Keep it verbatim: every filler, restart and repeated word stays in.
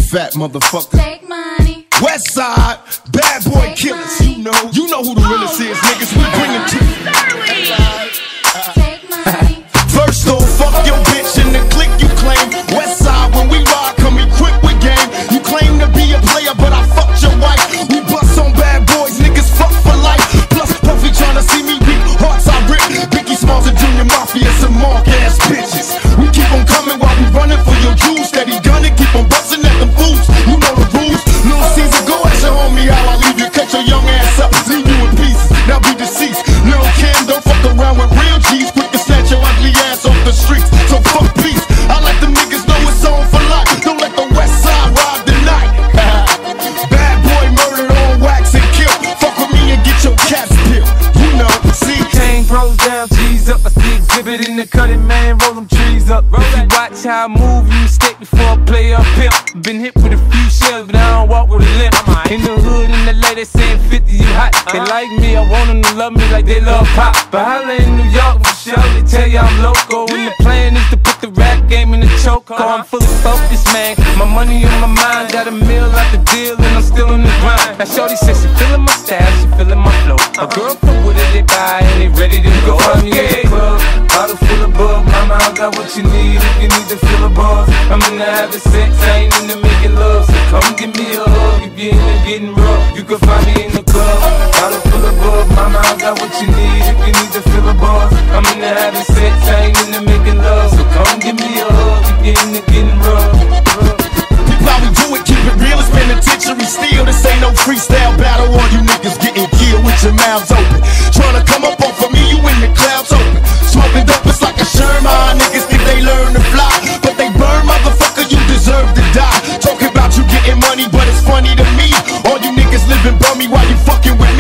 fat motherfucker. Take money. West Side, bad boy killers. You know, you know who the realest is, niggas. We bring it to you. Take money. First off, fuck your bitch in the clique you claim. West Side, when we ride, come equipped with game. You claim to be a player, but I fucked your wife. We bust on bad boys, niggas fuck for life. Plus, Puffy tryna see me weak, hearts I rip. Biggie Smalls and Junior Mafia, some mark ass bitches. We keep on coming while we running for your jewels. Steady gunning, keep on busting at them fools. You know the rules. Little Caesar, go ask your homie how I leave you. Cut your young ass up, leave you in pieces. Now be deceased. Little Kim, don't fuck around with real G's. Quick to snatch your ugly ass off the streets. So fuck peace. I let them niggas know it's on for life. Don't let the West Side ride the night. Bad boy murdered on wax and kill. Fuck with me and get your caps peeled. You know, see. Chain pros down, G's up. I see exhibit in the cutting, man. Roll them trees up. If you watch how I move, you mistake before I play up pimp. Been hit with a few shells, but I don't walk with a limp. In the hood, in the late, they saying fifty, you hot. They like me, I want them to love me like they love pop. But holla in New York, for sure, they tell you I'm loco. And the plan is to put the rap game in the choke. I'm fully focused, man. My money on my mind, got a meal out the deal, and I'm still in the grind. Now shorty says she feeling my style, she feeling my flow. A girl put with it, they buy, and they ready to go. I'm in the club, bottle full of bug. Mama, I got what you need if you need to feel a buzz. I'm in the having sex, I ain't into making love. So come give me a hug if you're into getting rough. You can find me in the club, bottle full of bug. Mama, I got what you need if you need to feel a buzz. I'm in the having sex, I ain't into making love. So come give me a hug if you're into getting rough. How we do it, keep it real, it's penitentiary steel. This ain't no freestyle battle, all you niggas getting killed with your mouths open. Tryna come up off of me, you in the clouds open. Smoking dope, it's like a Sherman. Niggas think they learn to fly, but they burn, motherfucker, you deserve to die. Talking about you getting money, but it's funny to me. All you niggas living bummy while you fucking with me.